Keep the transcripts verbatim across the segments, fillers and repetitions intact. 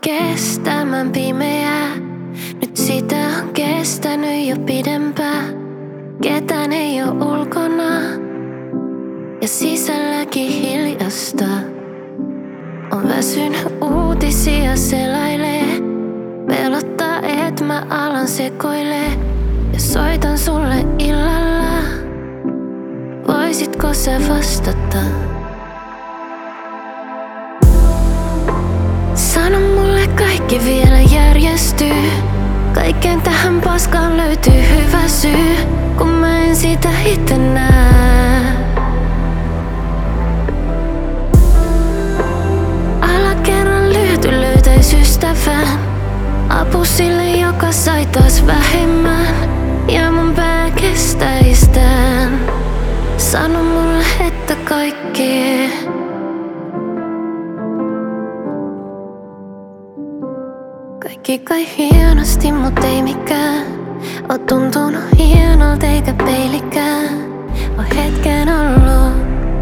kestämään pimeää. Nyt sitä on kestänyt jo pidempään. Ketään ei oo ulkona ja sisälläkin hiljasta. On väsynyt uutisia selailee. Pelottaa et mä alan sekoilee. Ja soitan sulle illalla. Voisitko sä vastata? Sano mulle kaikki vielä järjestyy. Kaikkeen tähän paskaan löytyy hyvä syy, kun mä en sitä itse näe. Alakerran lyöty löytäis ystävän. Apu sille, joka sai taas vähemmän. Ja mun pää kestäis tän. Sano mulle, että kaikki Kaikki kai hienosti, mut ei mikään oo tuntunut hienolta eikä peilikään oo hetken ollut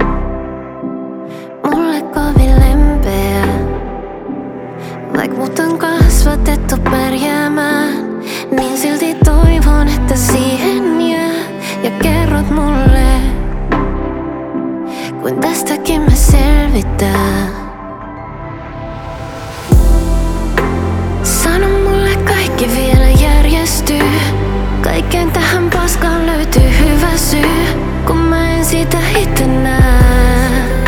mulle kovin lempeä. Vaik mut on kasvatettu pärjäämään, niin silti toivon, että siihen jää. Ja kerrot mulle, kuin tästäkin me selvitään. Sano mulle kaikki vielä järjestyy. Kaikkeen tähän paskaan löytyy hyvä syy, kun mä en sitä itse näe.